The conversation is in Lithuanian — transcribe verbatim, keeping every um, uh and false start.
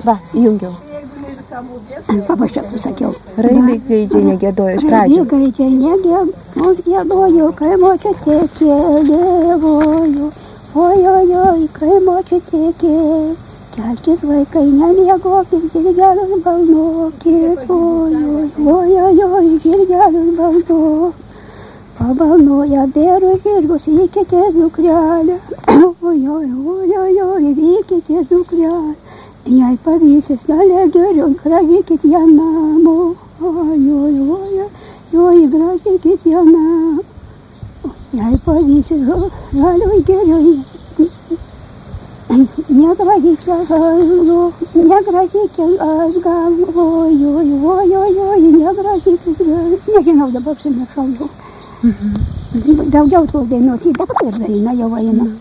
Va, įjungiau. Paprašau, pasakiau. Railiai gaidžiai negėdojo iš pradžių. Railiai gaidžiai negėdojo, kai močiutė kėlėvojo. Oi, oi, oi, kai močiutė kėlė. Kelkis vaikai, nemiegokit, žirgelis balnokit. Oi, oi, oi, oi, oi, žirgelis balnokit. Pabalnoja bėrų žirgus, vykite dukrelę. Oi, oi, oi, oi, oi, vykite dukrelę. Jei pavysis gale geriau, gražykit ją namo. Oi, oi, oi, oi, gražykit ją namo. Jei pavysis gale geriau, negražykit atgal, negražykit atgal. Oi, oi, oi, oi, oi, negražykit atgal. Nežinau, dabar užsimiršau jau. Daugiau tos dainos, ji dabar ir daina jau eina.